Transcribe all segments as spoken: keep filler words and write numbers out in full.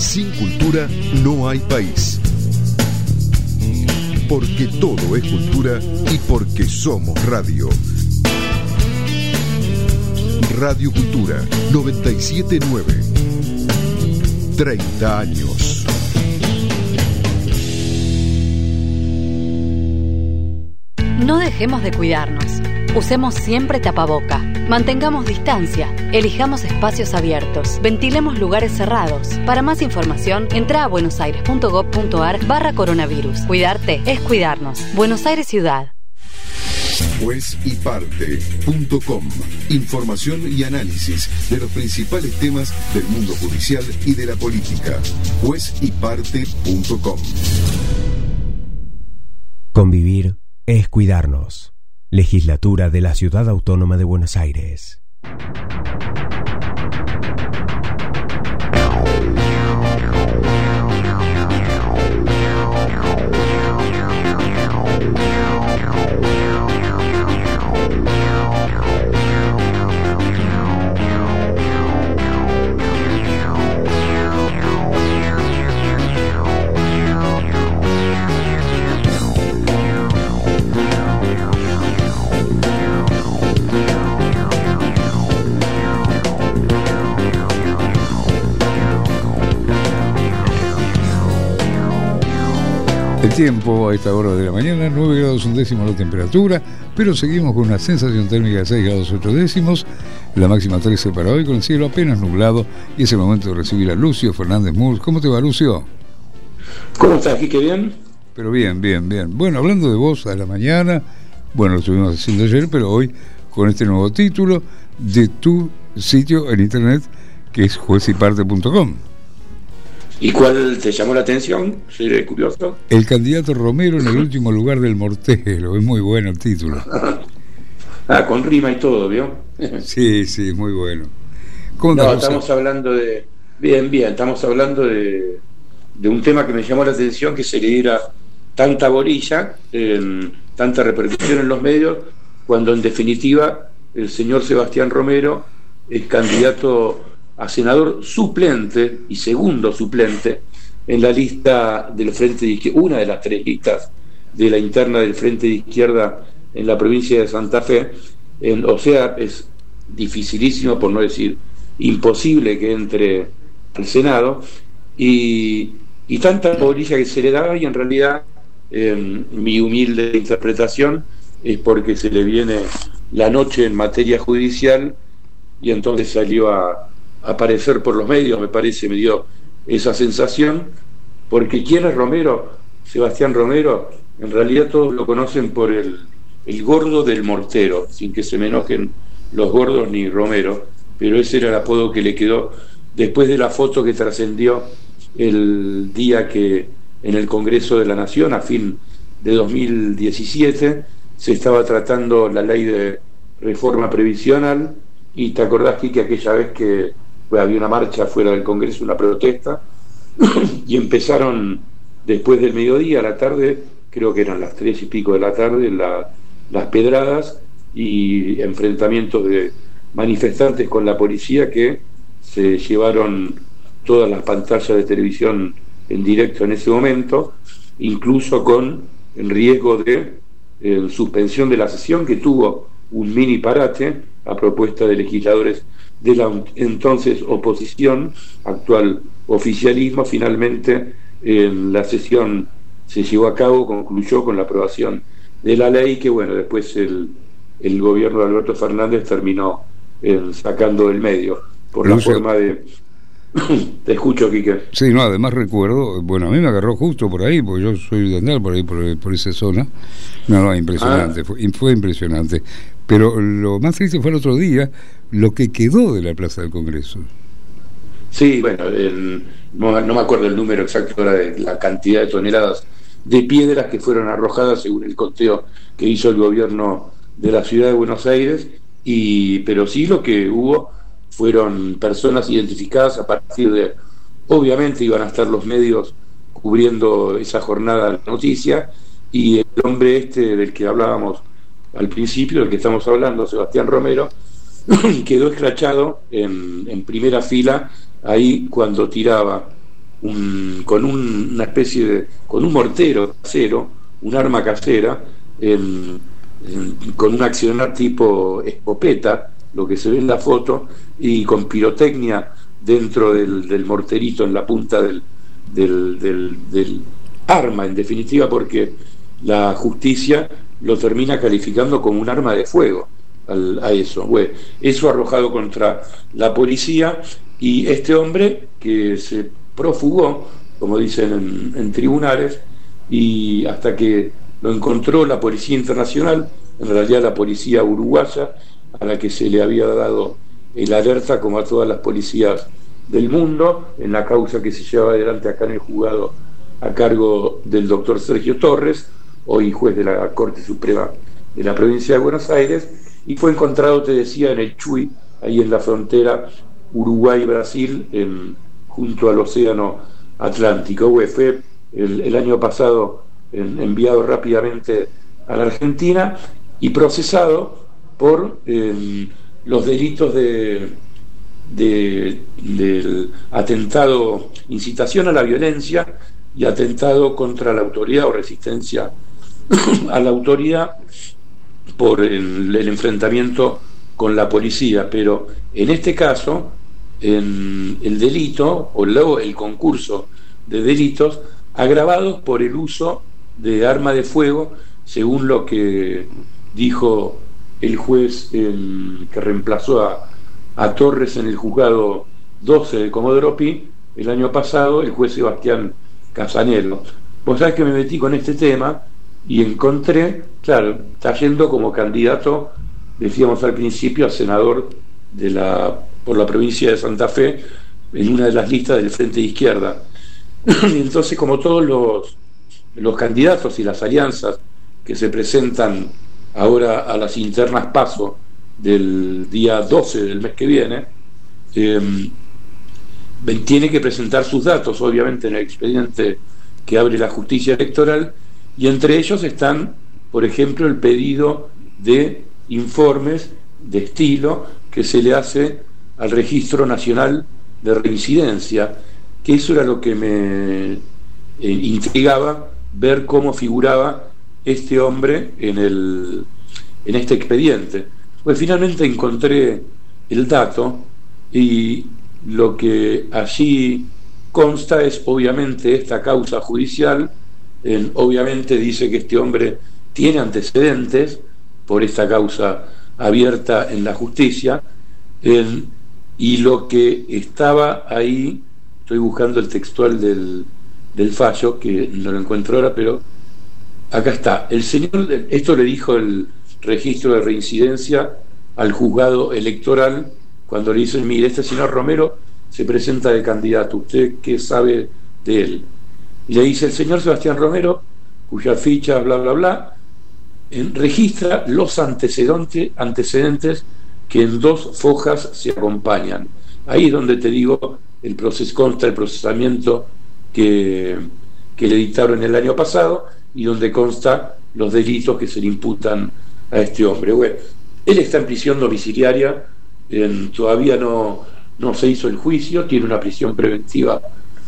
Sin cultura no hay país. Porque todo es cultura y porque somos radio. Radio Cultura noventa y siete punto nueve. treinta años. No dejemos de cuidarnos. Usemos siempre tapaboca. Mantengamos distancia. Elijamos espacios abiertos. Ventilemos lugares cerrados. Para más información, entra a buenosaires.gov.ar barra coronavirus. Cuidarte es cuidarnos. Buenos Aires Ciudad. juez y parte punto com. Información y análisis de los principales temas del mundo judicial y de la política. juez y parte punto com. Convivir es cuidarnos. Legislatura de la Ciudad Autónoma de Buenos Aires. El tiempo a esta hora de la mañana, nueve grados un décimo la temperatura, pero seguimos con una sensación térmica de seis grados ocho décimos, la máxima trece para hoy, con el cielo apenas nublado, y es el momento de recibir a Lucio Fernández Murs. ¿Cómo te va, Lucio? ¿Cómo estás, Quique? ¿Bien? Pero bien, bien, bien. Bueno, hablando de vos a la mañana, bueno, lo estuvimos haciendo ayer, pero hoy con este nuevo título de tu sitio en internet, que es juez y parte punto com. ¿Y cuál te llamó la atención? Soy curioso. El candidato Romero en el último lugar del mortero. Es muy bueno el título. Ah, con rima y todo, ¿vio? Sí, sí, es muy bueno. ¿Cómo no, estamos a... hablando de... Bien, bien, estamos hablando de, de un tema que me llamó la atención, que se le diera tanta bolilla, eh, tanta repercusión en los medios, cuando en definitiva el señor Sebastián Romero es candidato a senador suplente y segundo suplente en la lista del Frente de Izquierda, una de las tres listas de la interna del Frente de Izquierda en la provincia de Santa Fe. En, o sea, es dificilísimo, por no decir imposible, que entre al Senado, y, y tanta bolilla que se le daba, y en realidad eh, mi humilde interpretación es porque se le viene la noche en materia judicial, y entonces salió a aparecer por los medios, me parece, me dio esa sensación, porque ¿quién es Romero? Sebastián Romero, en realidad todos lo conocen por el, el gordo del mortero, sin que se me enojen los gordos ni Romero, pero ese era el apodo que le quedó después de la foto que trascendió el día que en el Congreso de la Nación, a fin de dos mil diecisiete, se estaba tratando la ley de reforma previsional, y te acordás, que aquella vez que pues, había una marcha fuera del Congreso, una protesta, y empezaron después del mediodía, a la tarde, creo que eran las tres y pico de la tarde, la, las pedradas y enfrentamientos de manifestantes con la policía, que se llevaron todas las pantallas de televisión en directo en ese momento, incluso con el riesgo de eh, suspensión de la sesión, que tuvo un mini parate a propuesta de legisladores de la entonces oposición, actual oficialismo. Finalmente en la sesión se llevó a cabo, concluyó con la aprobación de la ley, que bueno, después el, el gobierno de Alberto Fernández terminó eh, sacando del medio por la Lucio, forma de... Te escucho, Quique. Sí, no, además recuerdo, bueno, a mí me agarró justo por ahí, porque yo soy de andar por ahí, por, por esa zona. No, no, impresionante, ah. fue, fue impresionante. Pero lo más triste fue el otro día, lo que quedó de la Plaza del Congreso. Sí, bueno, el, no, no me acuerdo el número exacto ahora de la cantidad de toneladas de piedras que fueron arrojadas según el conteo que hizo el gobierno de la ciudad de Buenos Aires, y pero sí lo que hubo fueron personas identificadas a partir de, obviamente iban a estar los medios cubriendo esa jornada de noticia, y el hombre este del que hablábamos al principio, del que estamos hablando, Sebastián Romero, quedó escrachado en, en primera fila ahí cuando tiraba un, con un, una especie de, con un mortero casero, un arma casera, en, en, con un accionar tipo escopeta, lo que se ve en la foto, y con pirotecnia dentro del, del morterito en la punta del, del, del, del arma, en definitiva, porque la justicia lo termina calificando como un arma de fuego al, a eso. Bueno, eso arrojado contra la policía, y este hombre que se profugó, como dicen en, en tribunales, y hasta que lo encontró la Policía Internacional, en realidad la policía uruguaya, a la que se le había dado el alerta, como a todas las policías del mundo, en la causa que se lleva adelante acá en el juzgado a cargo del doctor Sergio Torres, hoy juez de la Corte Suprema de la provincia de Buenos Aires, y fue encontrado, te decía, en el Chuy, ahí en la frontera Uruguay-Brasil, en, junto al océano Atlántico. Bueno, fue el, el año pasado en, enviado rápidamente a la Argentina y procesado por eh, los delitos de, de del atentado, incitación a la violencia y atentado contra la autoridad o resistencia a la autoridad por el, el enfrentamiento con la policía. Pero en este caso, en el delito o luego el concurso de delitos agravados por el uso de arma de fuego, según lo que dijo el juez el, que reemplazó a, a Torres en el juzgado doce de Comodoro Pi el año pasado, el juez Sebastián Casanelo. Vos sabés que me metí con este tema y encontré, claro, está yendo como candidato, decíamos al principio, a senador de la por la provincia de Santa Fe, en una de las listas del Frente de Izquierda. Y entonces, como todos los, los candidatos y las alianzas que se presentan ahora a las internas PASO del día doce del mes que viene, eh, tiene que presentar sus datos, obviamente, en el expediente que abre la justicia electoral, y entre ellos están, por ejemplo, el pedido de informes de estilo que se le hace al Registro Nacional de Reincidencia, que eso era lo que me eh, intrigaba, ver cómo figuraba este hombre en el en este expediente. Pues finalmente encontré el dato, y lo que allí consta es obviamente esta causa judicial. En, obviamente dice que este hombre tiene antecedentes por esta causa abierta en la justicia, en, y lo que estaba ahí, estoy buscando el textual del, del fallo, que no lo encuentro ahora, pero acá está. El señor, esto le dijo el registro de reincidencia al juzgado electoral cuando le dicen: mire, este señor Romero se presenta de candidato, ¿usted qué sabe de él? Y le dice: el señor Sebastián Romero, cuya ficha bla bla bla en, registra los antecedentes, antecedentes que en dos fojas se acompañan. Ahí es donde te digo, el proceso consta el procesamiento que, que le dictaron el año pasado, y donde consta los delitos que se le imputan a este hombre. Bueno, él está en prisión domiciliaria, en, todavía no, no se hizo el juicio, tiene una prisión preventiva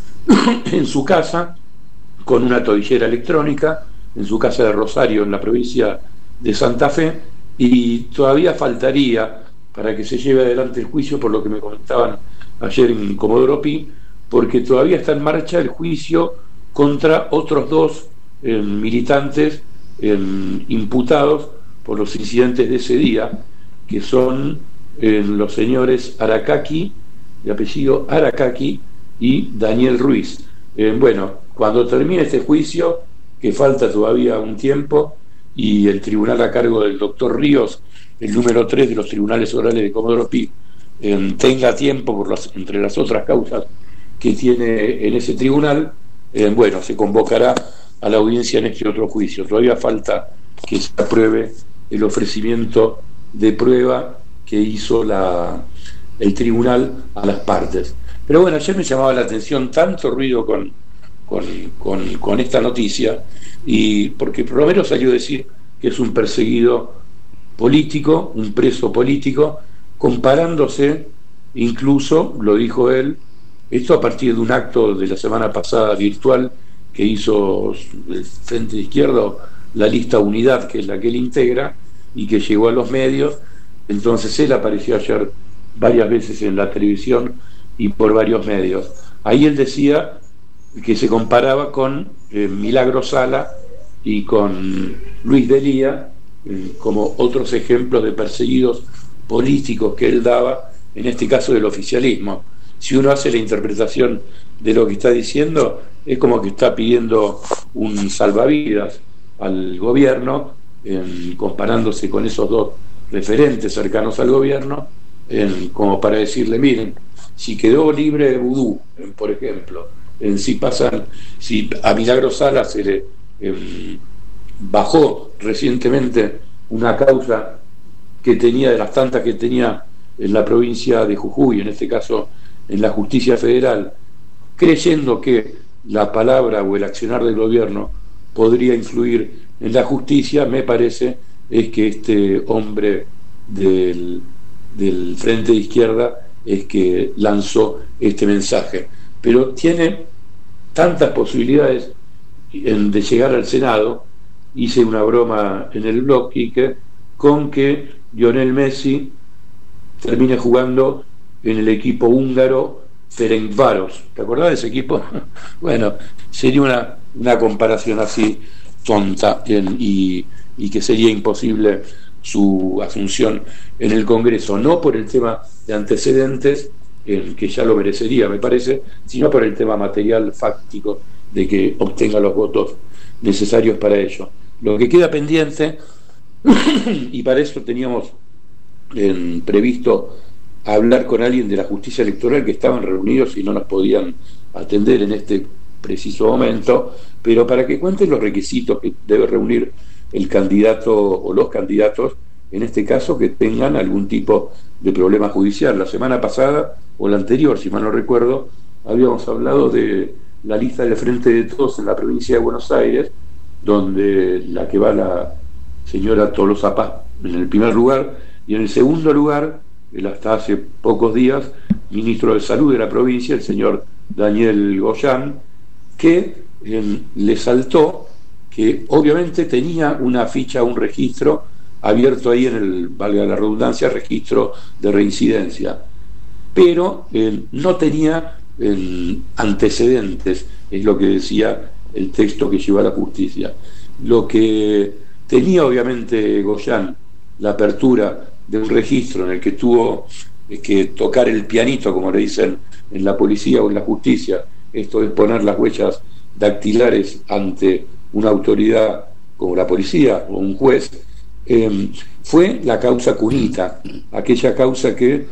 en su casa, con una tobillera electrónica, en su casa de Rosario, en la provincia de Santa Fe, y todavía faltaría para que se lleve adelante el juicio, por lo que me comentaban ayer en Comodoro Pi, porque todavía está en marcha el juicio contra otros dos eh, militantes eh, imputados por los incidentes de ese día, que son eh, los señores Aracaki, de apellido Aracaki, y Daniel Ruiz. Eh, bueno, cuando termine este juicio, que falta todavía un tiempo, y el tribunal a cargo del doctor Ríos, el número tres de los tribunales orales de Comodoro Pi, eh, tenga tiempo por las, entre las otras causas que tiene en ese tribunal, eh, bueno, se convocará a la audiencia en este otro juicio. Todavía falta que se apruebe el ofrecimiento de prueba que hizo la, el tribunal a las partes. Pero bueno, ayer me llamaba la atención tanto ruido con, con, con, con esta noticia, y porque Romero salió a decir que es un perseguido político, un preso político, comparándose incluso, lo dijo él, esto a partir de un acto de la semana pasada virtual que hizo el Frente de Izquierda, la lista Unidad, que es la que él integra, y que llegó a los medios. Entonces él apareció ayer varias veces en la televisión y por varios medios. Ahí él decía que se comparaba con eh, Milagro Sala y con Luis Delía eh, como otros ejemplos de perseguidos políticos que él daba, en este caso del oficialismo. Si uno hace la interpretación de lo que está diciendo, es como que está pidiendo un salvavidas al gobierno, eh, comparándose con esos dos referentes cercanos al gobierno, eh, como para decirle, miren, si quedó libre de vudú, eh, por ejemplo, eh, si pasan, si a Milagro Sala se le eh, bajó recientemente una causa que tenía, de las tantas que tenía en la provincia de Jujuy, en este caso en la justicia federal, creyendo que la palabra o el accionar del gobierno podría influir en la justicia, me parece es que este hombre del, del Frente de Izquierda es que lanzó este mensaje. Pero tiene tantas posibilidades en, de llegar al Senado. Hice una broma en el blog, Quique, con que Lionel Messi termine jugando en el equipo húngaro Ferencváros. ¿Te acordás de ese equipo? Bueno, sería una, una comparación así tonta en, y, y que sería imposible su asunción en el Congreso, no por el tema de antecedentes, en que ya lo merecería, me parece, sino por el tema material, fáctico, de que obtenga los votos necesarios para ello. Lo que queda pendiente, y para eso teníamos en, previsto hablar con alguien de la justicia electoral, que estaban reunidos y no nos podían atender en este preciso momento, pero para que cuenten los requisitos que debe reunir el candidato o los candidatos, en este caso, que tengan algún tipo de problema judicial. La semana pasada, o la anterior, si mal no recuerdo, habíamos hablado de la lista del Frente de Todos en la provincia de Buenos Aires, donde la que va la señora Tolosa Paz en el primer lugar, y en el segundo lugar, el hasta hace pocos días, ministro de Salud de la provincia, el señor Daniel Goyán, que eh, le saltó que obviamente tenía una ficha, un registro abierto ahí en el, valga la redundancia, registro de reincidencia, pero eh, no tenía eh, antecedentes, es lo que decía el texto que llevó a la justicia. Lo que tenía obviamente Goyán, la apertura de un registro en el que tuvo que tocar el pianito, como le dicen en la policía o en la justicia, esto es poner las huellas dactilares ante una autoridad como la policía o un juez, eh, fue la causa Cunita, aquella causa que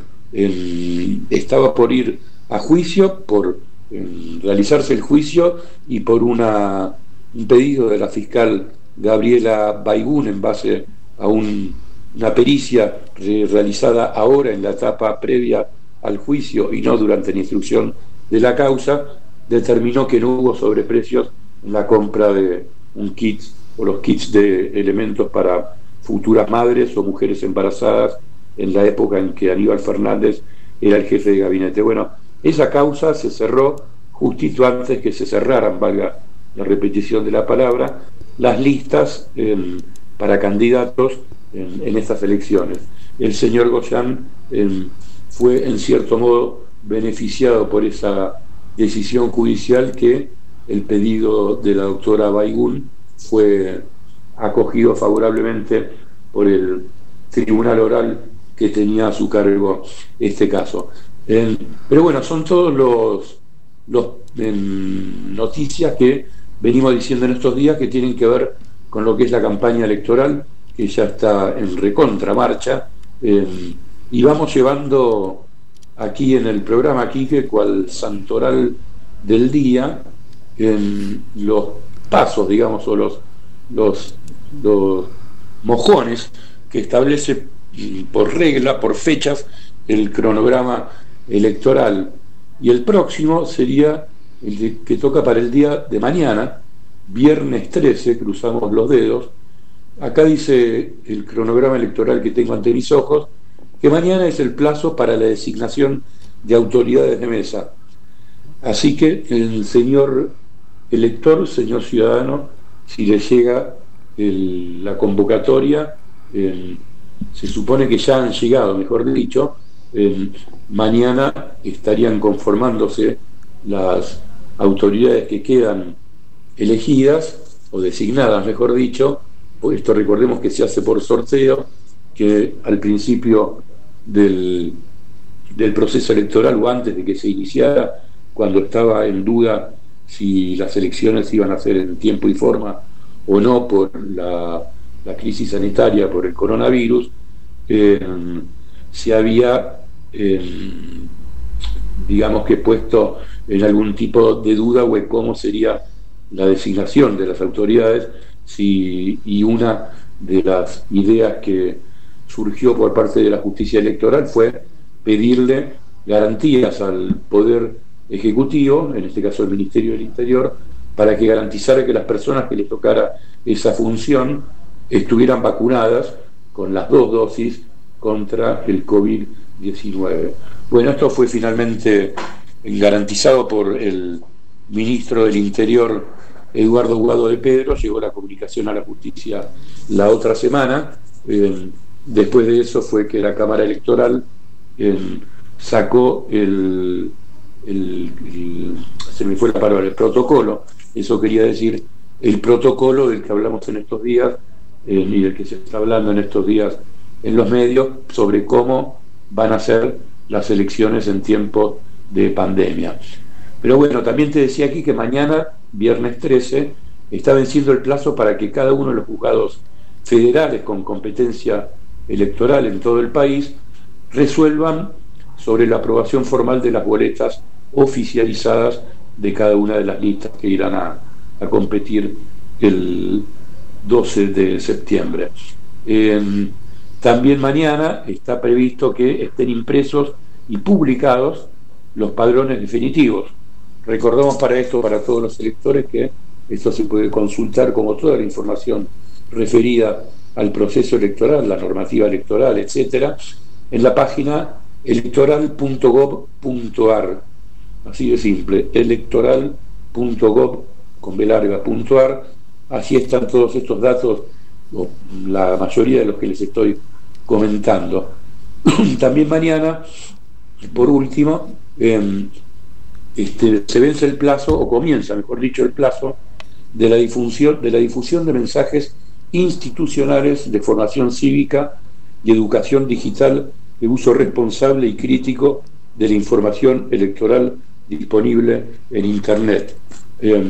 eh, estaba por ir a juicio, por eh, realizarse el juicio y por una, un pedido de la fiscal Gabriela Baigún en base a un, una pericia re, realizada ahora en la etapa previa al juicio y no durante la instrucción de la causa, determinó que no hubo sobreprecios en la compra de un kit o los kits de elementos para futuras madres o mujeres embarazadas en la época en que Aníbal Fernández era el jefe de gabinete. Bueno, esa causa se cerró justito antes que se cerraran, valga la repetición de la palabra, las listas eh, para candidatos en, en estas elecciones. El señor Goyán eh, fue en cierto modo beneficiado por esa decisión judicial, que el pedido de la doctora Baigún fue acogido favorablemente por el tribunal oral que tenía a su cargo este caso. Eh, pero bueno, son todos los, los eh, noticias que venimos diciendo en estos días que tienen que ver con lo que es la campaña electoral, que ya está en recontramarcha, eh, y vamos llevando aquí en el programa, Quique, cual santoral del día, en los pasos, digamos, o los, los, los mojones que establece por regla, por fechas, el cronograma electoral. Y el próximo sería el de, que toca para el día de mañana, viernes trece, cruzamos los dedos. Acá dice el cronograma electoral que tengo ante mis ojos, que mañana es el plazo para la designación de autoridades de mesa. Así que el señor elector, señor ciudadano, si le llega el, la convocatoria, eh, se supone que ya han llegado, mejor dicho, eh, mañana estarían conformándose las autoridades que quedan elegidas o designadas, mejor dicho. Esto recordemos que se hace por sorteo, que al principio del, del proceso electoral o antes de que se iniciara, cuando estaba en duda si las elecciones iban a ser en tiempo y forma o no por la, la crisis sanitaria, por el coronavirus, eh, se había eh, digamos que puesto en algún tipo de duda o en cómo sería la designación de las autoridades, si, y una de las ideas que surgió por parte de la justicia electoral fue pedirle garantías al Poder Ejecutivo, en este caso el Ministerio del Interior, para que garantizara que las personas que les tocara esa función estuvieran vacunadas con las dos dosis contra el COVID diecinueve. Bueno, esto fue finalmente garantizado por el ministro del Interior, Eduardo Guado de Pedro. Llegó la comunicación a la justicia la otra semana. Eh, después de eso fue que la Cámara Electoral eh, sacó el, el, el se me fue la palabra, el protocolo. Eso quería decir el protocolo del que hablamos en estos días eh, y del que se está hablando en estos días en los medios sobre cómo van a ser las elecciones en tiempos de pandemia. Pero bueno, también te decía aquí que mañana, viernes trece, está venciendo el plazo para que cada uno de los juzgados federales con competencia electoral en todo el país resuelvan sobre la aprobación formal de las boletas oficializadas de cada una de las listas que irán a, a competir el doce de septiembre. Eh, también mañana está previsto que estén impresos y publicados los padrones definitivos. Recordamos para esto, para todos los electores, que esto se puede consultar como toda la información referida al proceso electoral, la normativa electoral, etcétera, en la página electoral punto gob punto ar. Así de simple, electoral punto gob con b larga punto ar. Así están todos estos datos, o la mayoría de los que les estoy comentando. También mañana, por último, eh, este, se vence el plazo, o comienza, mejor dicho, el plazo de la difusión de la difusión de mensajes institucionales de formación cívica y educación digital de uso responsable y crítico de la información electoral disponible en Internet. Eh,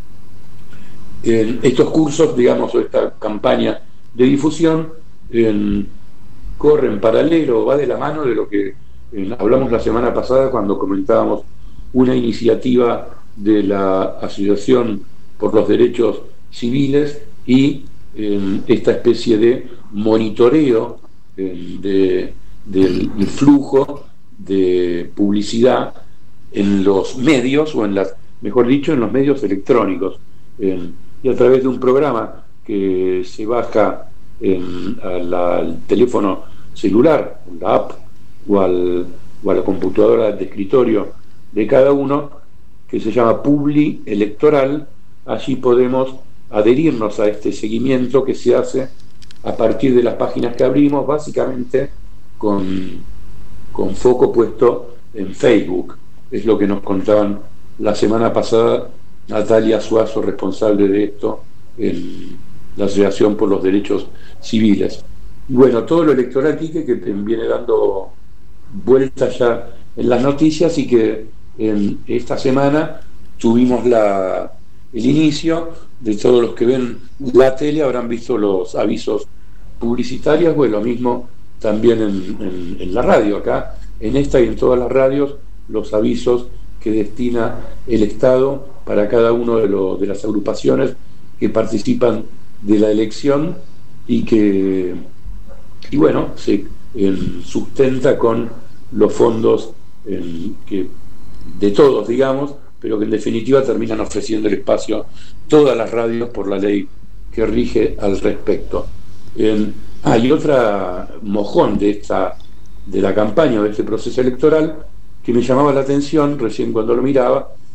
en estos cursos, digamos, o esta campaña de difusión eh, corre en paralelo, va de la mano de lo que eh, hablamos la semana pasada cuando comentábamos una iniciativa de la Asociación por los Derechos Civiles y eh, esta especie de monitoreo eh, de, del, del flujo de publicidad en los medios, o en las, mejor dicho, en los medios electrónicos, eh, y a través de un programa que se baja en, a la, al teléfono celular, la app, o, al, o a la computadora de escritorio de cada uno, que se llama Publi Electoral. Allí podemos adherirnos a este seguimiento que se hace a partir de las páginas que abrimos, básicamente con, con foco puesto en Facebook. Es lo que nos contaban la semana pasada Natalia Suazo, responsable de esto en la Asociación por los Derechos Civiles. Y bueno, todo lo electoral, Quique, que te viene dando vueltas ya en las noticias, y que en esta semana tuvimos la, el inicio de todos los que ven la tele, habrán visto los avisos publicitarios. Bueno, lo mismo también en, en, en la radio, acá en esta y en todas las radios, los avisos que destina el Estado para cada uno de, lo, de las agrupaciones que participan de la elección y que, y bueno, se eh, sustenta con los fondos eh, que, de todos, digamos, pero que en definitiva terminan ofreciendo el espacio todas las radios por la ley que rige al respecto. Eh, hay otra mojón de esta de la campaña, de este proceso electoral, que me llamaba la atención recién cuando lo miraba,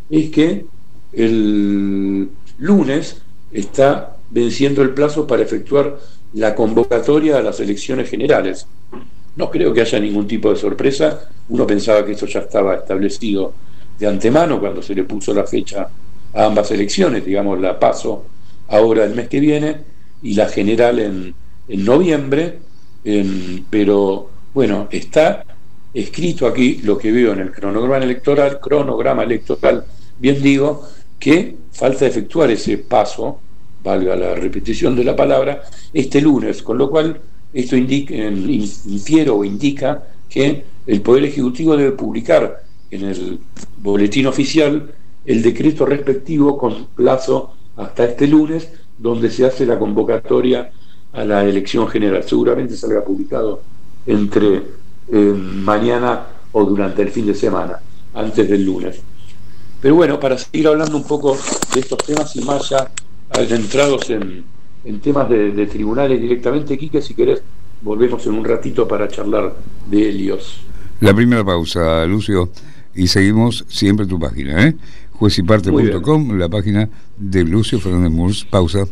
es que el lunes está venciendo el plazo para efectuar la convocatoria a las elecciones generales. No creo que haya ningún tipo de sorpresa. Uno pensaba que eso ya estaba establecido de antemano cuando se le puso la fecha a ambas elecciones, digamos la PASO ahora el mes que viene y la general en, en noviembre, en, pero bueno, está escrito aquí lo que veo en el cronograma electoral, cronograma electoral, bien digo, que falta efectuar ese paso, valga la repetición de la palabra, este lunes, con lo cual esto indica, infiero o indica que el Poder Ejecutivo debe publicar en el boletín oficial el decreto respectivo con plazo hasta este lunes, donde se hace la convocatoria a la elección general. Seguramente salga publicado entre eh, mañana o durante el fin de semana, antes del lunes. Pero bueno, para seguir hablando un poco de estos temas y más ya adentrados en, en temas de, de tribunales directamente, Quique, si querés, volvemos en un ratito para charlar de Helios. La primera pausa, Lucio, y seguimos siempre tu página, ¿eh? juez y parte punto com, la página de Lucio Fernández Murs. Pausa.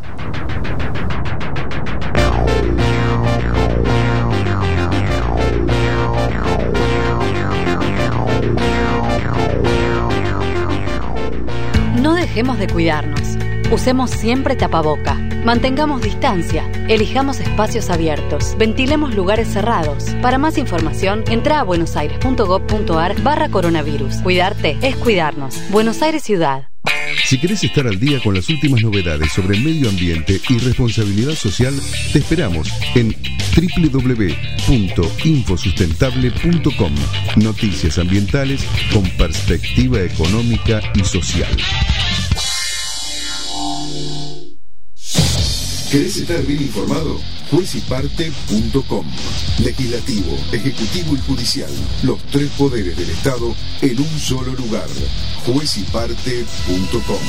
No dejemos de cuidarnos. Usemos siempre tapaboca. Mantengamos distancia. Elijamos espacios abiertos. Ventilemos lugares cerrados. Para más información, entra a buenosaires.gov.ar barra coronavirus. Cuidarte es cuidarnos. Buenos Aires Ciudad. Si querés estar al día con las últimas novedades sobre el medio ambiente y responsabilidad social, te esperamos en doble u doble u doble u punto infosustentable punto com. Noticias ambientales con perspectiva económica y social. ¿Querés estar bien informado? juez y parte punto com. Legislativo, Ejecutivo y Judicial. Los tres poderes del Estado en un solo lugar. juez y parte punto com.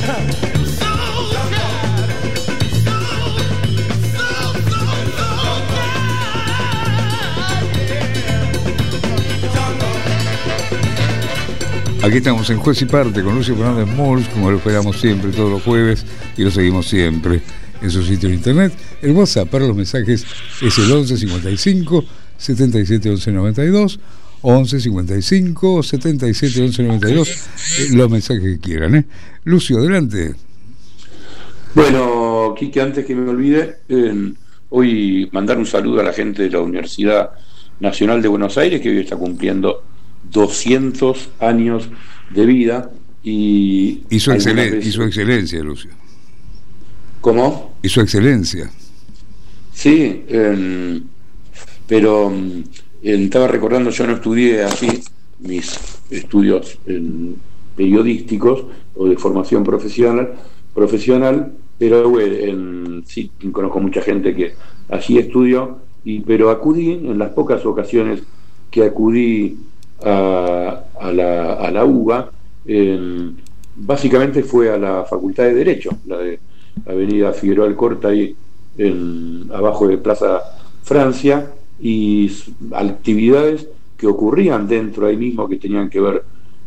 Aquí estamos en Juez y Parte con Lucio Fernández Mols, como lo esperamos siempre todos los jueves y lo seguimos siempre en su sitio de internet. El WhatsApp para los mensajes es el once cincuenta y cinco setenta y siete once noventa y dos, once cincuenta y cinco setenta y siete once noventa y dos, eh, los mensajes que quieran, ¿eh? Lucio, adelante. Bueno, Quique, antes que me olvide, eh, hoy mandar un saludo a la gente de la Universidad Nacional de Buenos Aires, que hoy está cumpliendo doscientos años de vida y, y, su, excelen- veces... y su excelencia, Lucio. ¿Cómo? Y su excelencia. Sí, eh, pero eh, estaba recordando, yo no estudié así mis estudios eh, periodísticos o de formación profesional, profesional pero bueno, en, sí conozco mucha gente que allí estudió, y, pero acudí en las pocas ocasiones que acudí A, a, la, a la U B A, eh, básicamente fue a la Facultad de Derecho, la de Avenida Figueroa Alcorta, ahí en, abajo de Plaza Francia, y actividades que ocurrían dentro ahí mismo que tenían que ver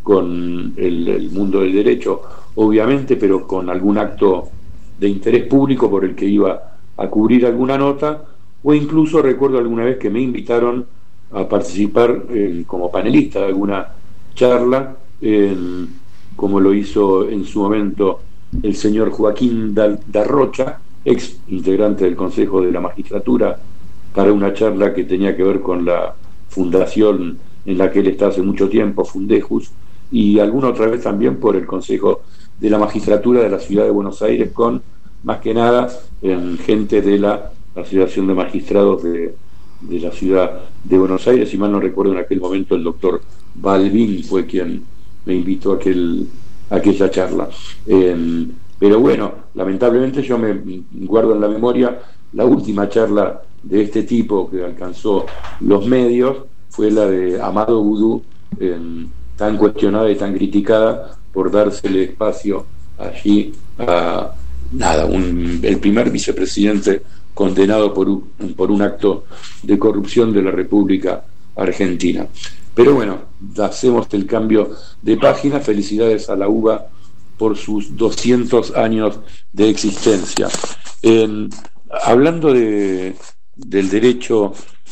con el, el mundo del derecho, obviamente, pero con algún acto de interés público por el que iba a cubrir alguna nota, o incluso recuerdo alguna vez que me invitaron a participar eh, como panelista de alguna charla, eh, como lo hizo en su momento el señor Joaquín Darrocha, ex integrante del Consejo de la Magistratura, para una charla que tenía que ver con la fundación en la que él está hace mucho tiempo, Fundejus, y alguna otra vez también por el Consejo de la Magistratura de la Ciudad de Buenos Aires, con más que nada eh, gente de la Asociación de Magistrados de de la ciudad de Buenos Aires. Si mal no recuerdo, en aquel momento el doctor Balbín fue quien me invitó a, aquel, a aquella charla. Eh, pero bueno, lamentablemente yo me guardo en la memoria la última charla de este tipo que alcanzó los medios, fue la de Amado Vudú, eh, tan cuestionada y tan criticada por dársele espacio allí a nada, un, el primer vicepresidente condenado por un, por un acto de corrupción de la República Argentina. Pero bueno, hacemos el cambio de página. Felicidades a la U B A por sus doscientos años de existencia. Eh, hablando de, del derecho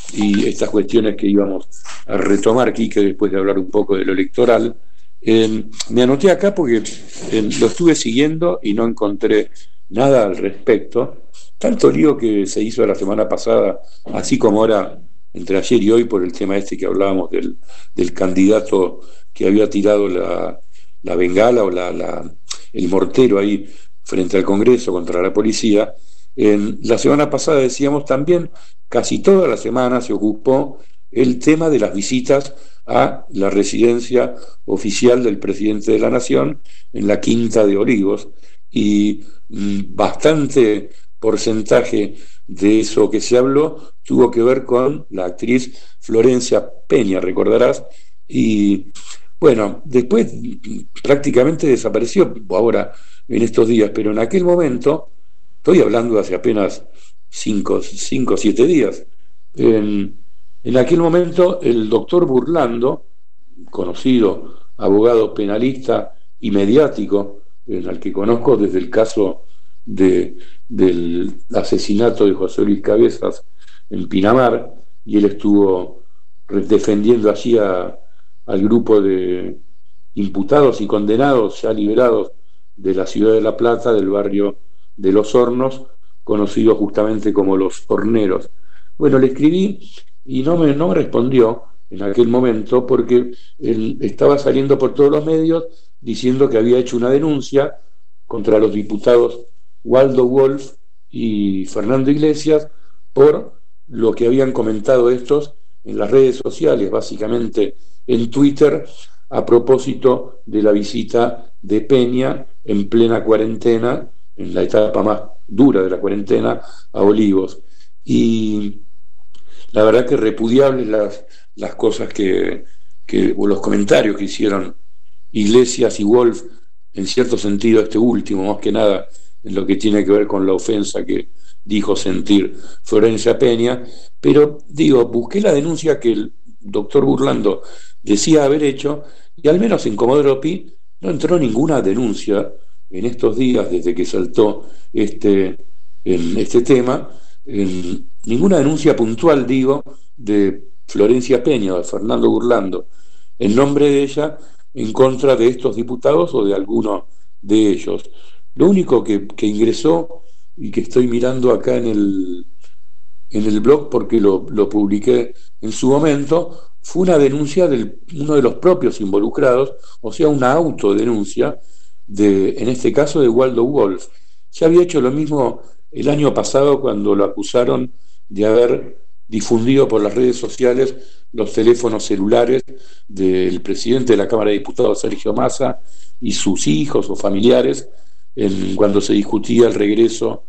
y estas cuestiones que íbamos a retomar aquí, que después de hablar un poco de lo electoral, eh, me anoté acá porque eh, lo estuve siguiendo y no encontré nada al respecto. Tanto lío que se hizo la semana pasada, así como ahora entre ayer y hoy, por el tema este que hablábamos del, del candidato que había tirado la, la bengala o la, la, el mortero ahí frente al Congreso contra la policía. En la semana pasada decíamos también, casi toda la semana se ocupó el tema de las visitas a la residencia oficial del presidente de la Nación en la Quinta de Olivos, y mmm, bastante porcentaje de eso que se habló tuvo que ver con la actriz Florencia Peña, recordarás, y bueno, después prácticamente desapareció ahora en estos días, pero en aquel momento, estoy hablando de hace apenas cinco o siete días, en, en aquel momento el doctor Burlando, conocido abogado penalista y mediático, en al que conozco desde el caso de, del asesinato de José Luis Cabezas en Pinamar, y él estuvo defendiendo allí a, al grupo de imputados y condenados ya liberados de la ciudad de La Plata, del barrio de Los Hornos, conocidos justamente como los horneros. Bueno, le escribí y no me, no me respondió en aquel momento, porque él estaba saliendo por todos los medios diciendo que había hecho una denuncia contra los diputados Waldo Wolf y Fernando Iglesias por lo que habían comentado estos en las redes sociales, básicamente en Twitter, a propósito de la visita de Peña en plena cuarentena, en la etapa más dura de la cuarentena, a Olivos. Y la verdad que repudiables las, las cosas que, que, o los comentarios que hicieron Iglesias y Wolf en cierto sentido este último, más que nada en lo que tiene que ver con la ofensa que dijo sentir Florencia Peña, pero digo, busqué la denuncia que el doctor Burlando decía haber hecho, y al menos en Comodoro Pi no entró ninguna denuncia en estos días desde que saltó este, en este tema, en ninguna denuncia puntual, digo, de Florencia Peña o de Fernando Burlando en nombre de ella en contra de estos diputados o de alguno de ellos. Lo único que, que ingresó y que estoy mirando acá en el en el blog porque lo, lo publiqué en su momento, fue una denuncia de uno de los propios involucrados, o sea, una autodenuncia de, en este caso, de Waldo Wolf. Se había hecho lo mismo el año pasado cuando lo acusaron de haber difundido por las redes sociales los teléfonos celulares del presidente de la Cámara de Diputados, Sergio Massa, y sus hijos o familiares, en, cuando se discutía el regreso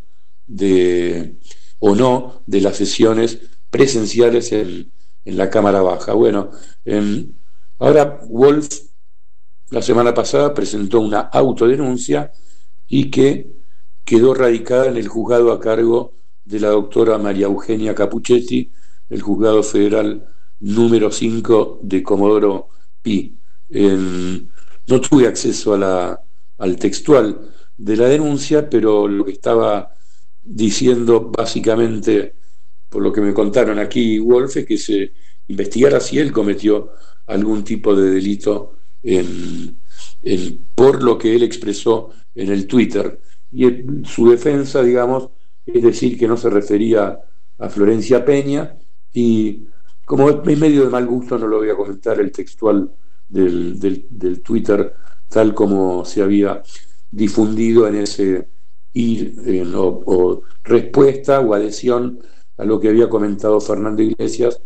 de o no de las sesiones presenciales en, en la Cámara Baja. Bueno, en, ahora Wolf la semana pasada presentó una autodenuncia y que quedó radicada en el juzgado a cargo de la doctora María Eugenia Capuchetti, el juzgado federal número cinco de Comodoro Pi. En, no tuve acceso a la, al textual de la denuncia, pero lo que estaba diciendo básicamente, por lo que me contaron aquí Wolf, es que se investigara si él cometió algún tipo de delito en, en, por lo que él expresó en el Twitter. Y el, su defensa, digamos, es decir que no se refería a Florencia Peña, y como es medio de mal gusto no lo voy a comentar el textual del, del, del Twitter tal como se había difundido en ese ir en, o, o respuesta o adhesión a lo que había comentado Fernando Iglesias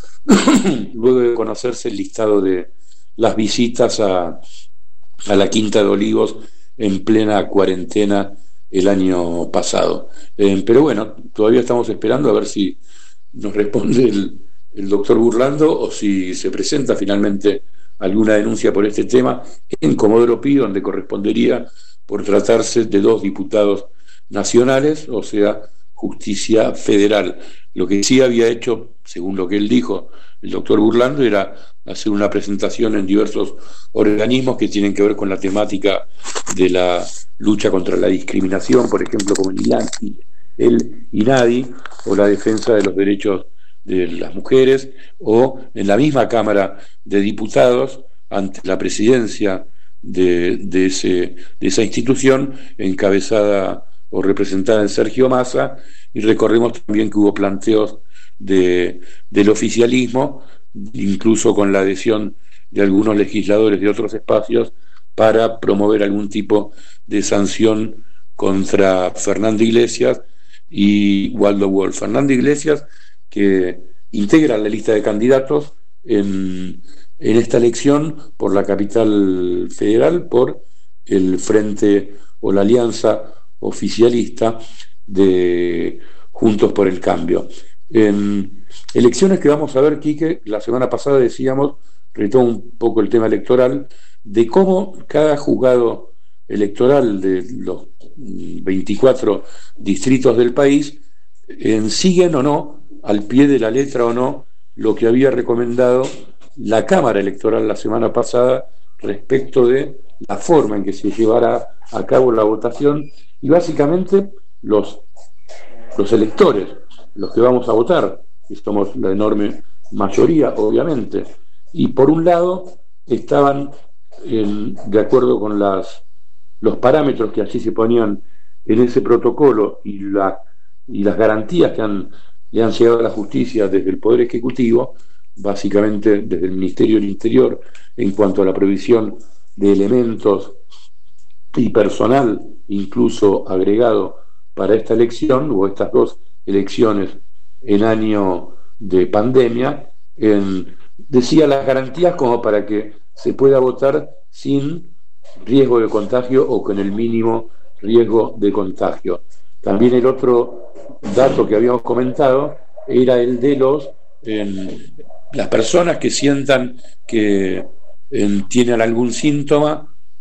luego de conocerse el listado de las visitas a, a la Quinta de Olivos en plena cuarentena el año pasado. Eh, pero bueno, todavía estamos esperando a ver si nos responde el, el doctor Burlando o si se presenta finalmente alguna denuncia por este tema en Comodoro Pi, donde correspondería por tratarse de dos diputados nacionales, o sea, justicia federal. Lo que sí había hecho, según lo que él dijo, el doctor Burlando, era hacer una presentación en diversos organismos que tienen que ver con la temática de la lucha contra la discriminación, por ejemplo, como el INADI, o la defensa de los derechos de las mujeres, o en la misma Cámara de Diputados, ante la presidencia de, de, ese, de esa institución, encabezada o representada en Sergio Massa, y recordemos también que hubo planteos de, del oficialismo, incluso con la adhesión de algunos legisladores de otros espacios, para promover algún tipo de sanción contra Fernando Iglesias y Waldo Wolf. Fernando Iglesias, que integra la lista de candidatos en, en esta elección por la capital federal, por el frente o la alianza oficialista de Juntos por el Cambio. En elecciones que vamos a ver, Quique, la semana pasada decíamos, retomo un poco el tema electoral, de cómo cada juzgado electoral de los veinticuatro distritos del país en, siguen o no, al pie de la letra o no, lo que había recomendado la Cámara Electoral la semana pasada respecto de la forma en que se llevará a cabo la votación, y básicamente los, los electores, los que vamos a votar, que somos la enorme mayoría, obviamente, y por un lado estaban en, de acuerdo con las, los parámetros que allí se ponían en ese protocolo y, la, y las garantías que han, le han llegado a la justicia desde el Poder Ejecutivo, básicamente desde el Ministerio del Interior, en cuanto a la provisión de elementos y personal incluso agregado para esta elección o estas dos elecciones en año de pandemia, en, decía las garantías como para que se pueda votar sin riesgo de contagio o con el mínimo riesgo de contagio. También el otro dato que habíamos comentado era el de los en, las personas que sientan que en, tienen algún síntoma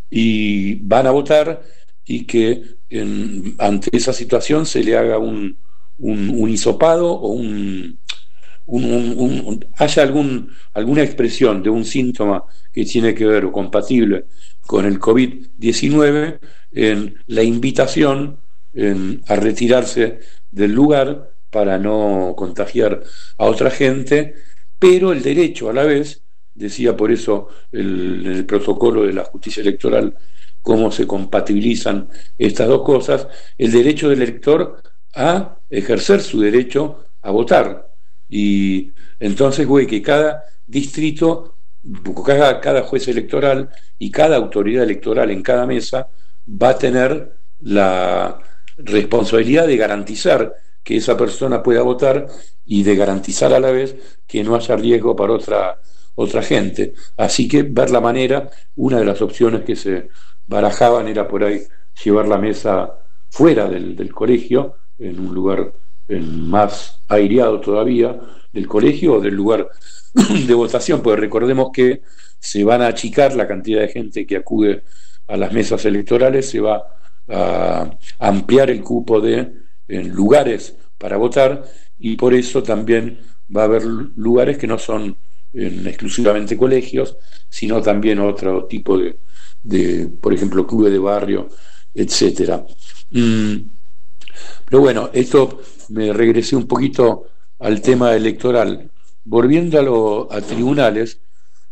y van a votar, y que en, ante esa situación se le haga un, un, un hisopado o un, un, un, un, un haya algún, alguna expresión de un síntoma que tiene que ver o compatible con el COVID diecinueve, en la invitación en, a retirarse del lugar para no contagiar a otra gente, pero el derecho a la vez, decía por eso el, el protocolo de la justicia electoral, cómo se compatibilizan estas dos cosas, el derecho del elector a ejercer su derecho a votar. Y entonces, güey, que cada distrito, cada, cada juez electoral y cada autoridad electoral en cada mesa va a tener la responsabilidad de garantizar que esa persona pueda votar y de garantizar a la vez que no haya riesgo para otra, otra gente. Así que ver la manera, una de las opciones que se barajaban era por ahí llevar la mesa fuera del, del colegio, en un lugar en más aireado todavía del colegio o del lugar de votación, porque recordemos que se van a achicar la cantidad de gente que acude a las mesas electorales, se va a ampliar el cupo de en lugares para votar, y por eso también va a haber lugares que no son en, exclusivamente colegios, sino también otro tipo de, de por ejemplo, clubes de barrio, etcétera. Mm, pero bueno, esto me regresé un poquito al tema electoral. Volviendo a, lo, a tribunales,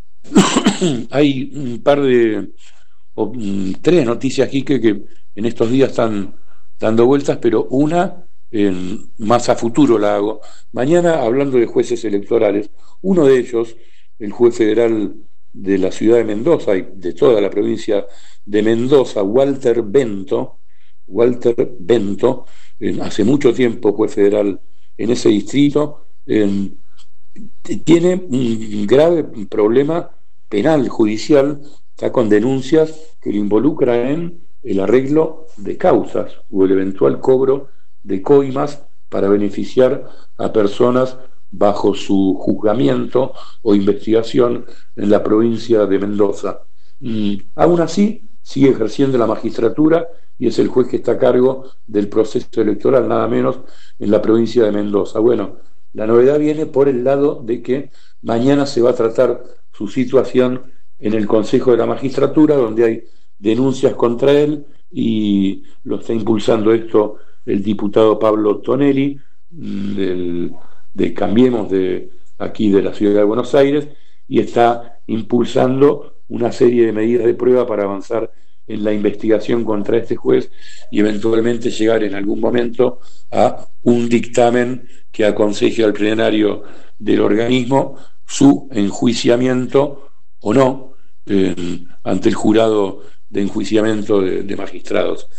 hay un par de o, um, tres noticias aquí que, que en estos días están dando vueltas, pero una en, más a futuro la hago. Mañana, hablando de jueces electorales, uno de ellos, el juez federal de la ciudad de Mendoza y de toda la provincia de Mendoza, Walter Bento, Walter Bento, en, hace mucho tiempo juez federal en ese distrito, en, tiene un grave problema penal, judicial, está con denuncias que lo involucran en el arreglo de causas o el eventual cobro de coimas para beneficiar a personas bajo su juzgamiento o investigación en la provincia de Mendoza. Y aún así sigue ejerciendo la magistratura y es el juez que está a cargo del proceso electoral, nada menos, en la provincia de Mendoza. Bueno, la novedad viene por el lado de que mañana se va a tratar su situación en el Consejo de la Magistratura, donde hay denuncias contra él, y lo está impulsando esto el diputado Pablo Tonelli, del, de Cambiemos de aquí de la ciudad de Buenos Aires, y está impulsando una serie de medidas de prueba para avanzar en la investigación contra este juez y eventualmente llegar en algún momento a un dictamen que aconseje al plenario del organismo su enjuiciamiento o no eh, ante el jurado de enjuiciamiento de, de magistrados.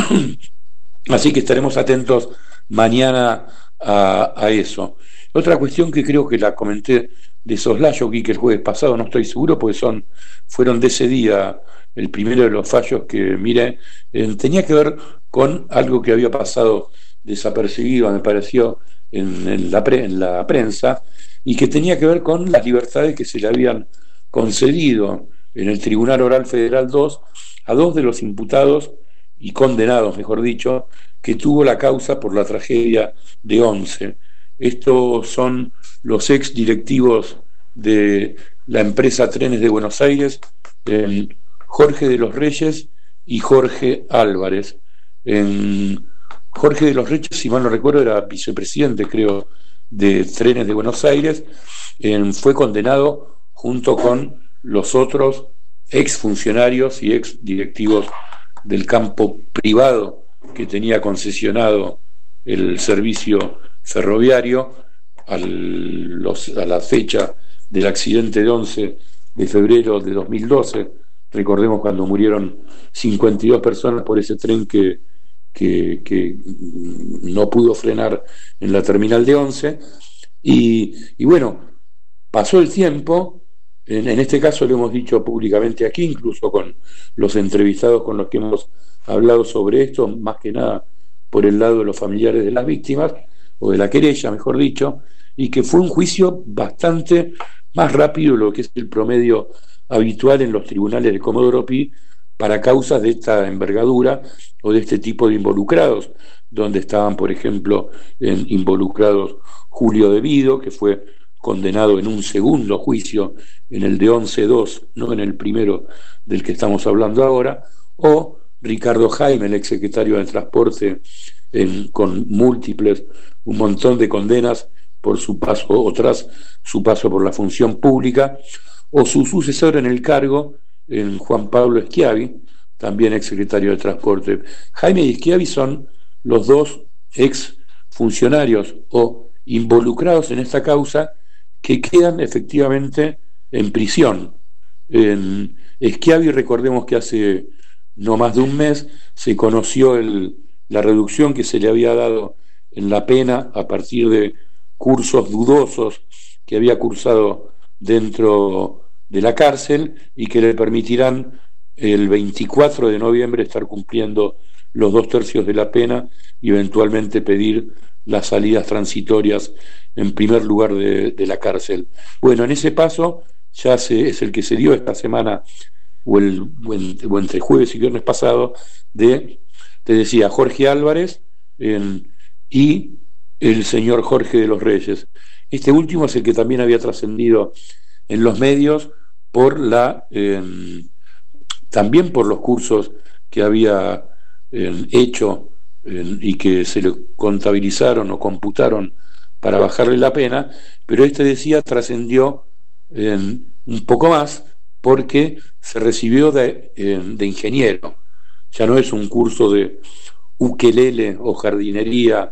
Así que estaremos atentos mañana a, a eso. Otra cuestión que creo que la comenté de soslayo aquí que el jueves pasado, no estoy seguro porque son fueron de ese día el primero de los fallos que miré, eh, tenía que ver con algo que había pasado desapercibido, me pareció, en, en, la pre, en la prensa, y que tenía que ver con las libertades que se le habían concedido en el Tribunal Oral Federal dos a dos de los imputados y condenados, mejor dicho, que tuvo la causa por la tragedia de Once. Estos son los ex directivos de la empresa Trenes de Buenos Aires, eh, Jorge de los Reyes y Jorge Álvarez. En Jorge de los Reyes, si mal no recuerdo, era vicepresidente, creo, de Trenes de Buenos Aires. Eh, fue condenado junto con los otros ex funcionarios y ex directivos del campo privado que tenía concesionado el servicio ferroviario al, los, a la fecha del accidente de once de febrero de dos mil doce. Recordemos cuando murieron cincuenta y dos personas por ese tren que, que, que no pudo frenar en la terminal de Once. Y, y bueno, pasó el tiempo, en, en este caso lo hemos dicho públicamente aquí, incluso con los entrevistados con los que hemos hablado sobre esto, más que nada por el lado de los familiares de las víctimas, o de la querella, mejor dicho, y que fue un juicio bastante más rápido de lo que es el promedio habitual en los tribunales de Comodoro Pi, para causas de esta envergadura o de este tipo de involucrados, donde estaban, por ejemplo, en, involucrados Julio De Vido, que fue condenado en un segundo juicio, en el de once dos, no en el primero del que estamos hablando ahora, o Ricardo Jaime, el exsecretario de Transporte, en, con múltiples, un montón de condenas por su paso, o tras su paso por la función pública, o su sucesor en el cargo, en Juan Pablo Schiavi, también exsecretario de Transporte. Jaime y Schiavi son los dos ex funcionarios o involucrados en esta causa que quedan efectivamente en prisión. En Schiavi, recordemos que hace no más de un mes se conoció el, la reducción que se le había dado en la pena a partir de cursos dudosos que había cursado dentro de la cárcel y que le permitirán el veinticuatro de noviembre estar cumpliendo los dos tercios de la pena y eventualmente pedir las salidas transitorias en primer lugar de, de la cárcel. Bueno, en ese paso ya se, es el que se dio esta semana o, el, o, en, o entre jueves y viernes pasado de, te decía, Jorge Álvarez en, y el señor Jorge de los Reyes. Este último es el que también había trascendido en los medios por la eh, también por los cursos que había eh, hecho eh, y que se le contabilizaron o computaron para bajarle la pena, pero este decía trascendió eh, un poco más porque se recibió de, eh, de ingeniero. Ya no es un curso de ukelele o jardinería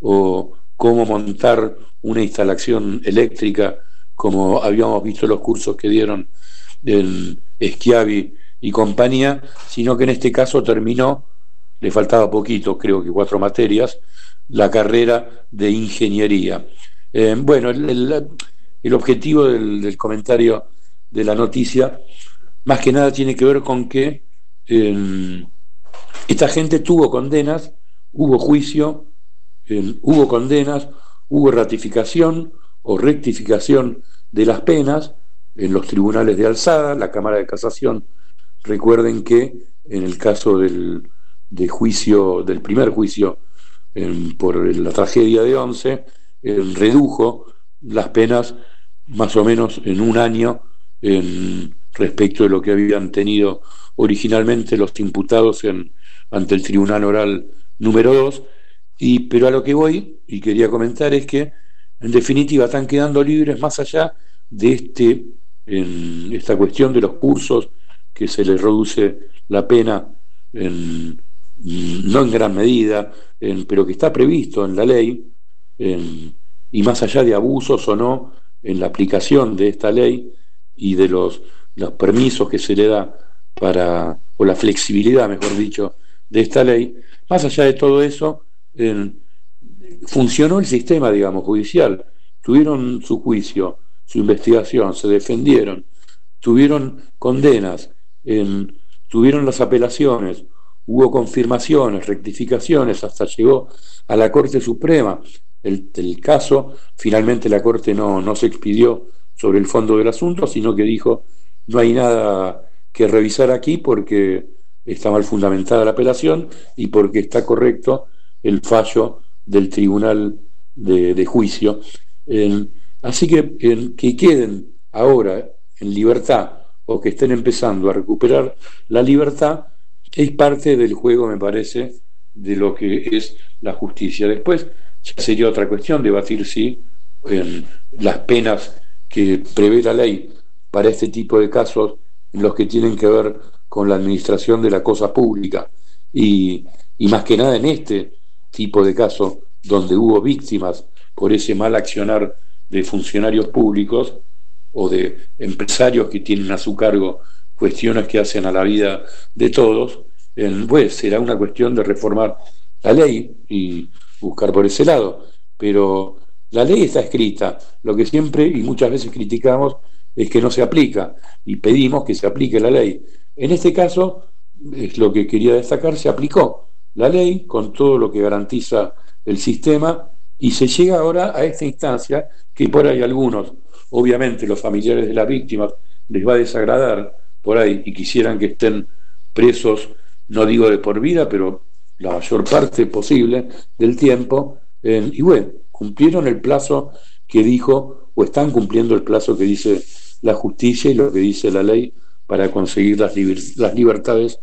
o cómo montar una instalación eléctrica, como habíamos visto los cursos que dieron en Schiavi y compañía, sino que en este caso terminó, le faltaba poquito, creo que cuatro materias, la carrera de ingeniería. Eh, bueno, el, el, el objetivo del, del comentario de la noticia, más que nada tiene que ver con que eh, esta gente tuvo condenas, hubo juicio, eh, hubo condenas, hubo ratificación o rectificación de las penas en los tribunales de alzada, la Cámara de Casación. Recuerden que en el caso del de juicio, del primer juicio eh, por la tragedia de Once, eh, redujo las penas más o menos en un año en, respecto de lo que habían tenido originalmente los imputados en, ante el Tribunal Oral número dos, y, pero a lo que voy, y quería comentar, es que en definitiva están quedando libres más allá de este en esta cuestión de los cursos que se les reduce la pena en, no en gran medida, en, pero que está previsto en la ley, en, y más allá de abusos o no en la aplicación de esta ley y de los, los permisos que se le da para, o la flexibilidad, mejor dicho, de esta ley, más allá de todo eso, en, funcionó el sistema, digamos, judicial. Tuvieron su juicio, su investigación, se defendieron, tuvieron condenas, en, tuvieron las apelaciones, hubo confirmaciones, rectificaciones, hasta llegó a la Corte Suprema el, el caso. Finalmente la Corte no, no se expidió sobre el fondo del asunto, sino que dijo no hay nada que revisar aquí porque está mal fundamentada la apelación y porque está correcto el fallo del Tribunal de, de Juicio. Eh, así que eh, que queden ahora en libertad o que estén empezando a recuperar la libertad es parte del juego, me parece, de lo que es la justicia. Después ya sería otra cuestión debatir si eh, las penas que prevé la ley para este tipo de casos, en los que tienen que ver con la administración de la cosa pública y, y más que nada en este tipo de casos donde hubo víctimas por ese mal accionar de funcionarios públicos o de empresarios que tienen a su cargo cuestiones que hacen a la vida de todos, eh, pues será una cuestión de reformar la ley y buscar por ese lado. Pero la ley está escrita, lo que siempre y muchas veces criticamos es que no se aplica y pedimos que se aplique la ley. En este caso, es lo que quería destacar, se aplicó la ley con todo lo que garantiza el sistema y se llega ahora a esta instancia que por ahí algunos, obviamente los familiares de las víctimas, les va a desagradar por ahí y quisieran que estén presos, no digo de por vida, pero la mayor parte posible del tiempo, eh, y bueno, cumplieron el plazo que dijo, o están cumpliendo el plazo que dice la justicia y lo que dice la ley para conseguir las, liber- las libertades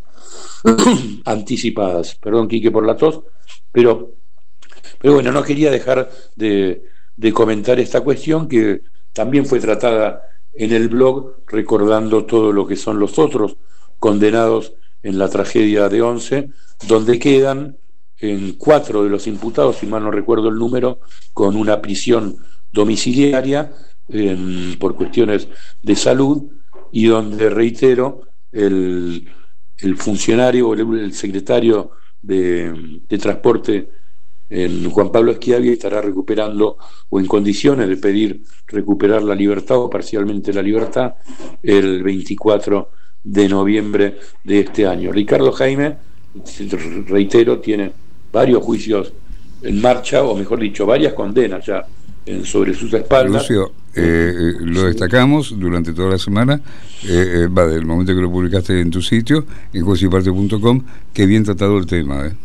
anticipadas. Perdón, Quique, por la tos, pero, pero bueno, no quería dejar de, de comentar esta cuestión que también fue tratada en el blog, recordando todo lo que son los otros condenados en la tragedia de Once, donde quedan en cuatro de los imputados, si mal no recuerdo el número, con una prisión domiciliaria eh, por cuestiones de salud, y donde, reitero, el, el funcionario o el, el secretario de, de transporte en Juan Pablo Schiavi estará recuperando o en condiciones de pedir recuperar la libertad o parcialmente la libertad el veinticuatro de noviembre de este año. Ricardo Jaime, reitero, tiene varios juicios en marcha, o mejor dicho, varias condenas ya en, sobre sus espaldas. Lucio, eh, lo destacamos durante toda la semana, eh, va del momento que lo publicaste en tu sitio, en juez y parte punto com, que bien tratado el tema, ¿eh?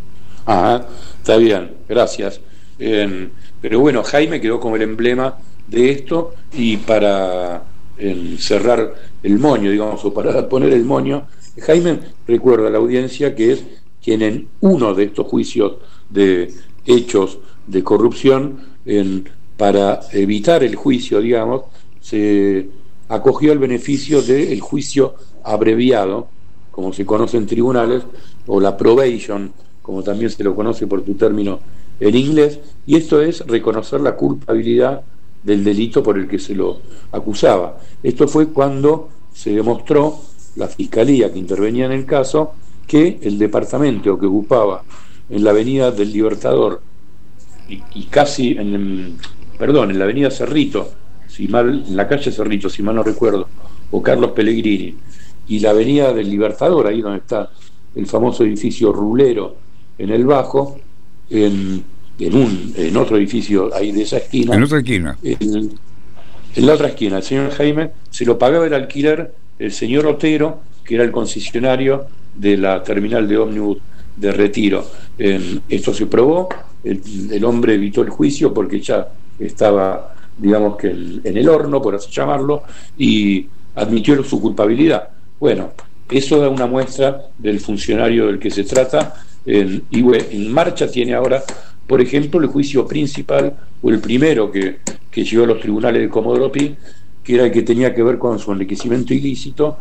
Ah, está bien, gracias. Eh, pero bueno, Jaime quedó como el emblema de esto, y para eh, cerrar el moño, digamos, o para poner el moño, Jaime recuerda a la audiencia que es quien en uno de estos juicios de hechos de corrupción, en, para evitar el juicio, digamos, se acogió el beneficio del juicio abreviado, como se conoce en tribunales, o la probation, como también se lo conoce por tu término en inglés, y esto es reconocer la culpabilidad del delito por el que se lo acusaba. Esto fue cuando se demostró, la fiscalía que intervenía en el caso, que el departamento que ocupaba en la avenida del Libertador y, y casi en, en perdón, en la avenida Cerrito, si mal, en la calle Cerrito, si mal no recuerdo, o Carlos Pellegrini, y la avenida del Libertador, ahí donde está el famoso edificio Rulero en el Bajo, en, en un en otro edificio ahí de esa esquina, en otra esquina, en, en la otra esquina, el señor Jaime se lo pagaba el alquiler el señor Otero, que era el concesionario de la terminal de ómnibus de Retiro. Eh, esto se probó, el, el hombre evitó el juicio porque ya estaba, digamos que el, en el horno, por así llamarlo, y admitió su culpabilidad. Bueno, eso da una muestra del funcionario del que se trata, eh, y bueno, en marcha tiene ahora, por ejemplo, el juicio principal, o el primero que, que llegó a los tribunales de Comodoro Pi, que era el que tenía que ver con su enriquecimiento ilícito,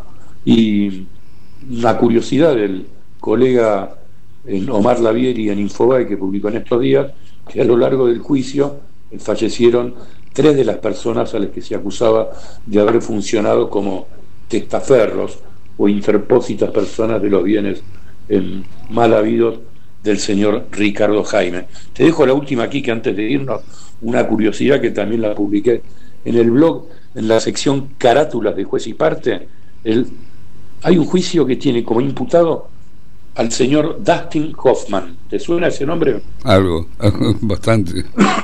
y una curiosidad del colega en Omar Lavieri en Infobae, que publicó en estos días, que a lo largo del juicio fallecieron tres de las personas a las que se acusaba de haber funcionado como testaferros o interpósitas personas de los bienes eh, mal habidos del señor Ricardo Jaime. Te dejo la última aquí, que antes de irnos, una curiosidad que también la publiqué en el blog, en la sección carátulas de Juez y Parte. El, hay un juicio que tiene como imputado al señor Dustin Hoffman. ¿Te suena ese nombre? Algo, bastante.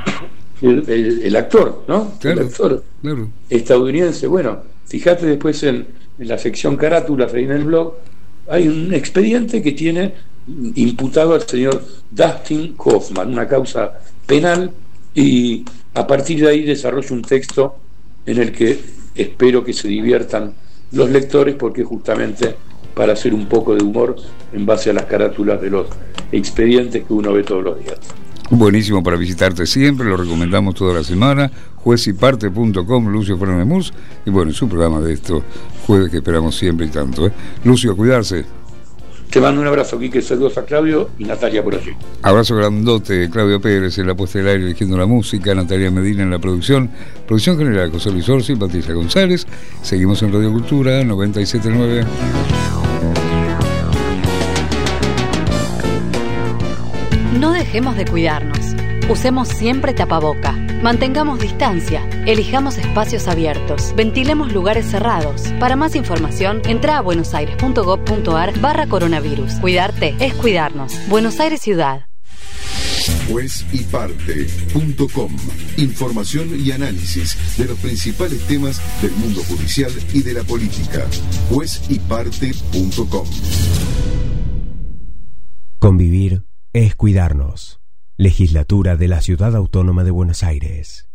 El, el, el actor, ¿no? Claro, el actor claro. estadounidense. Bueno, fíjate después en, en la sección carátulas ahí en el blog, hay un expediente que tiene imputado al señor Dustin Hoffman, una causa penal, y a partir de ahí desarrollo un texto en el que espero que se diviertan los lectores, porque justamente para hacer un poco de humor en base a las carátulas de los expedientes que uno ve todos los días. Buenísimo para visitarte siempre, lo recomendamos toda la semana, juez y parte punto com, Lucio Fernández Murs, y bueno, es un programa de estos jueves que esperamos siempre y tanto, ¿eh? Lucio, a cuidarse. Te mando un abrazo, Quique, saludos a Claudio y Natalia por allí. Abrazo grandote, Claudio Pérez en la puesta del aire eligiendo la música, Natalia Medina en la producción, producción general José Luis Orsi y Patricia González. Seguimos en Radio Cultura noventa y siete punto nueve. No dejemos de cuidarnos. Usemos siempre tapaboca. Mantengamos distancia. Elijamos espacios abiertos. Ventilemos lugares cerrados. Para más información, entra a buenosaires.gov.ar barra coronavirus. Cuidarte es cuidarnos. Buenos Aires Ciudad. juez y parte punto com. Información y análisis de los principales temas del mundo judicial y de la política. juez y parte punto com. Convivir es cuidarnos. Legislatura de la Ciudad Autónoma de Buenos Aires.